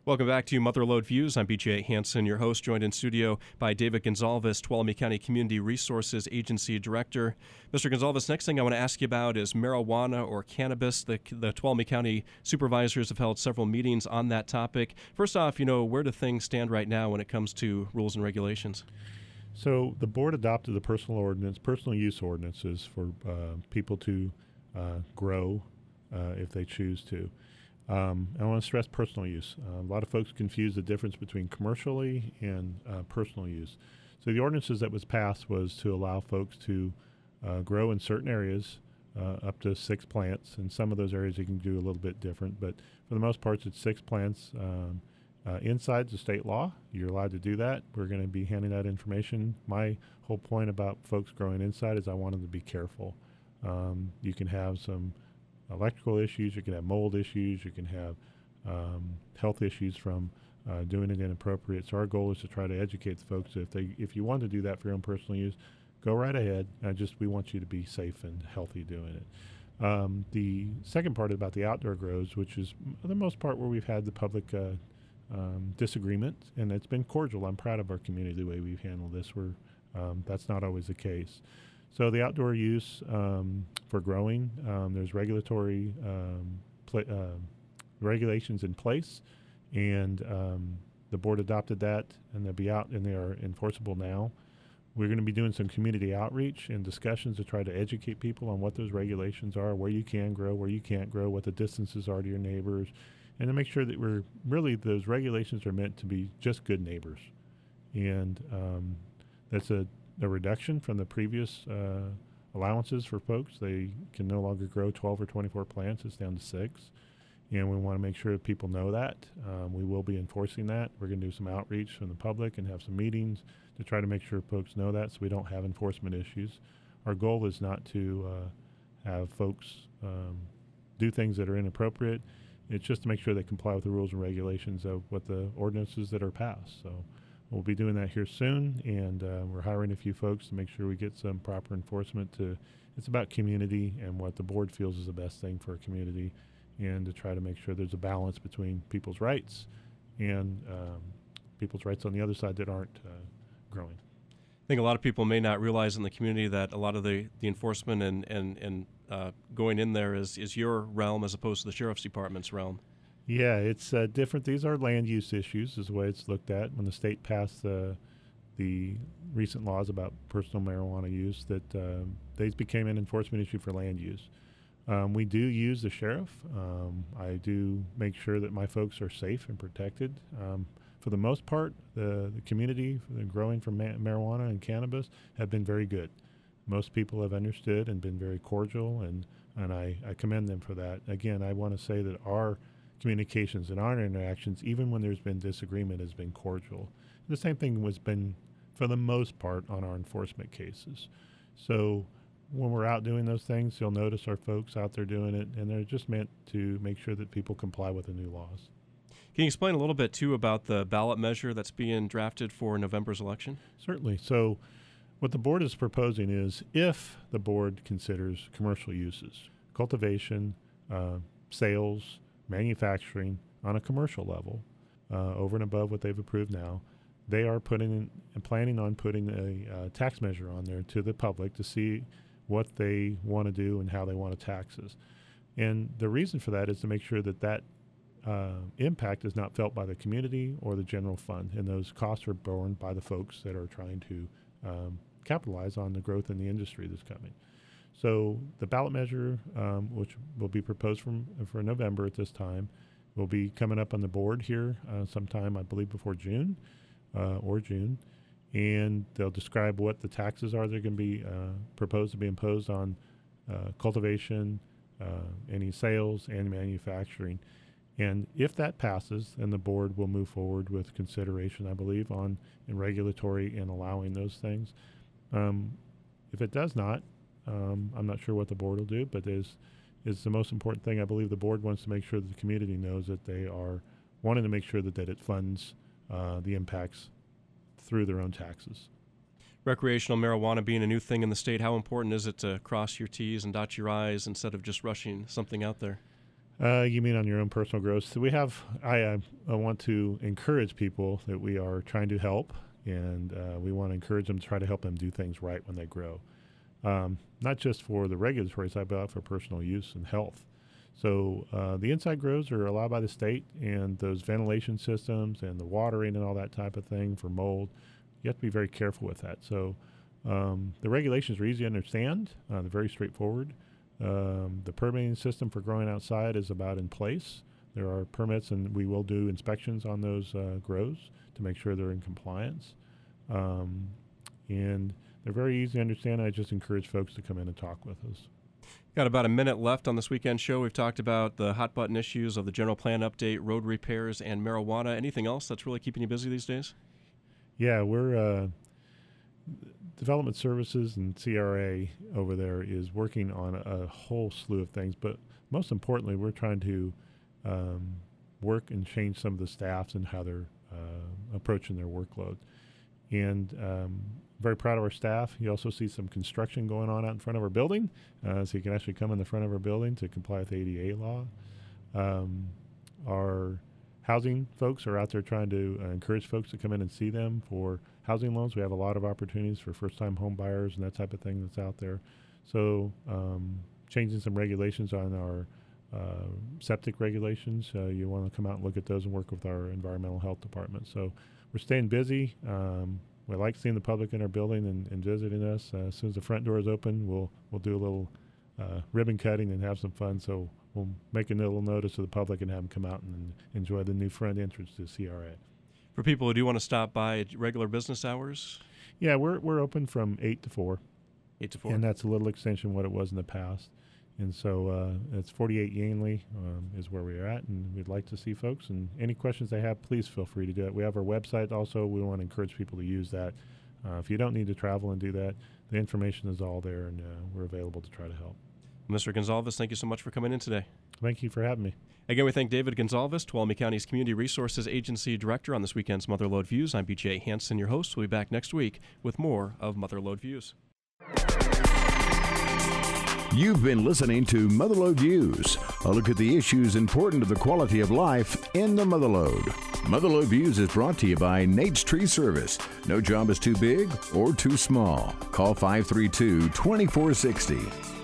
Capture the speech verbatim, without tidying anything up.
Welcome back to Motherlode Views. I'm B J Hansen, your host, joined in studio by David Gonzalez, Tuolumne County Community Resources Agency Director. Mister Gonzalez, next thing I want to ask you about is marijuana or cannabis. The, the Tuolumne County supervisors have held several meetings on that topic. First off, you know, where do things stand right now when it comes to rules and regulations? So the board adopted the personal ordinance, personal use ordinances for uh, people to uh, grow uh, if they choose to. Um, I want to stress personal use. Uh, a lot of folks confuse the difference between commercially and uh, personal use. So the ordinances that was passed was to allow folks to uh, grow in certain areas uh, up to six plants. In some of those areas you can do a little bit different, but for the most part it's six plants um, uh, inside the state law. You're allowed to do that. We're going to be handing that information. My whole point about folks growing inside is I want them to be careful. Um, you can have some electrical issues, you can have mold issues, you can have um, health issues from uh, doing it inappropriate. So our goal is to try to educate the folks. If they, if you want to do that for your own personal use, go right ahead. I just we want you to be safe and healthy doing it. Um, the second part about the outdoor grows, which is for the most part where we've had the public uh, um, disagreement, and it's been cordial. I'm proud of our community the way we've handled this. We're um, that's not always the case. So the outdoor use um, for growing, um, there's regulatory um, pla- uh, regulations in place, and um, the board adopted that, and they'll be out, and they are enforceable now. We're going to be doing some community outreach and discussions to try to educate people on what those regulations are, where you can grow, where you can't grow, what the distances are to your neighbors, and to make sure that we're really, those regulations are meant to be just good neighbors. And um, that's a a reduction from the previous uh, allowances for folks. They can no longer grow twelve or twenty-four plants. It's down to six. And we want to make sure that people know that. Um, we will be enforcing that. We're going to do some outreach from the public and have some meetings to try to make sure folks know that so we don't have enforcement issues. Our goal is not to uh, have folks um, do things that are inappropriate. It's just to make sure they comply with the rules and regulations of what the ordinances that are passed. So we'll be doing that here soon, and uh, we're hiring a few folks to make sure we get some proper enforcement. To It's about community and what the board feels is the best thing for a community, and to try to make sure there's a balance between people's rights and um, people's rights on the other side that aren't uh, growing. I think a lot of people may not realize in the community that a lot of the, the enforcement and, and, and uh, going in there is, is your realm as opposed to the sheriff's department's realm. Yeah, it's uh, different. These are land use issues is the way it's looked at. When the state passed uh, the recent laws about personal marijuana use, that uh, these became an enforcement issue for land use. Um, we do use the sheriff. Um, I do make sure that my folks are safe and protected. Um, for the most part, the, the community the growing from ma- marijuana and cannabis have been very good. Most people have understood and been very cordial, and, and I, I commend them for that. Again, I want to say that our communications and our interactions, even when there's been disagreement, has been cordial. The same thing was been, for the most part, on our enforcement cases. So when we're out doing those things, you'll notice our folks out there doing it, and they're just meant to make sure that people comply with the new laws. Can you explain a little bit, too, about the ballot measure that's being drafted for November's election? Certainly. So what the board is proposing is if the board considers commercial uses, cultivation, uh, sales, manufacturing on a commercial level, uh, over and above what they've approved now, they are putting in, and planning on putting a uh, tax measure on there to the public to see what they want to do and how they want to tax us. And the reason for that is to make sure that that uh, impact is not felt by the community or the general fund, and those costs are borne by the folks that are trying to um, capitalize on the growth in the industry that's coming. So the ballot measure, um, which will be proposed from, for November at this time, will be coming up on the board here uh, sometime, I believe, before June uh, or June. And they'll describe what the taxes are that are going to be uh, proposed to be imposed on uh, cultivation, uh, any sales, and manufacturing. And if that passes, then the board will move forward with consideration, I believe, on in regulatory and allowing those things. Um, if it does not, Um, I'm not sure what the board will do, but is is the most important thing. I believe the board wants to make sure that the community knows that they are wanting to make sure that, that it funds uh, the impacts through their own taxes. Recreational marijuana being a new thing in the state, how important is it to cross your T's and dot your I's instead of just rushing something out there? Uh, you mean on your own personal growth? So we have, I, I, I want to encourage people that we are trying to help, and uh, we want to encourage them to try to help them do things right when they grow. Um, not just for the regulatory side, but for personal use and health. So uh, the inside grows are allowed by the state, and those ventilation systems and the watering and all that type of thing for mold, you have to be very careful with that. So um, the regulations are easy to understand. Uh, they're very straightforward. Um, the permitting system for growing outside is about in place. There are permits, and we will do inspections on those uh, grows to make sure they're in compliance. Um, and they're very easy to understand. I just encourage folks to come in and talk with us. Got about a minute left on this weekend show. We've talked about the hot button issues of the general plan update, road repairs, and marijuana. Anything else that's really keeping you busy these days? Yeah, we're uh, Development Services and C R A over there is working on a, a whole slew of things, but most importantly, we're trying to um, work and change some of the staffs and how they're uh, approaching their workload. And um, very proud of our staff. You also see some construction going on out in front of our building, uh, so you can actually come in the front of our building to comply with A D A law. Um, our housing folks are out there trying to uh, encourage folks to come in and see them for housing loans. We have a lot of opportunities for first-time home buyers and that type of thing that's out there. So um, changing some regulations on our uh, septic regulations. Uh, you want to come out and look at those and work with our environmental health department. So we're staying busy. Um, we like seeing the public in our building and, and visiting us. Uh, as soon as the front door is open, we'll we'll do a little uh, ribbon cutting and have some fun. So we'll make a little notice to the public and have them come out and enjoy the new front entrance to C R A. For people who do want to stop by at regular business hours? Yeah, we're we're open from eight to four. eight to four. And that's a little extension of what it was in the past. And so uh, it's forty-eight Yanley um, is where we're at, and we'd like to see folks. And any questions they have, please feel free to do it. We have our website also. We want to encourage people to use that. Uh, if you don't need to travel and do that, the information is all there, and uh, we're available to try to help. Mister Gonzalez, thank you so much for coming in today. Thank you for having me. Again, we thank David Gonzalez, Tuolumne County's Community Resources Agency Director, on this weekend's Mother Lode Views. I'm B J Hansen, your host. We'll be back next week with more of Mother Lode Views. You've been listening to Mother Lode Views, a look at the issues important to the quality of life in the Mother Lode. Mother Lode Views is brought to you by Nate's Tree Service. No job is too big or too small. Call five three two, two four six zero.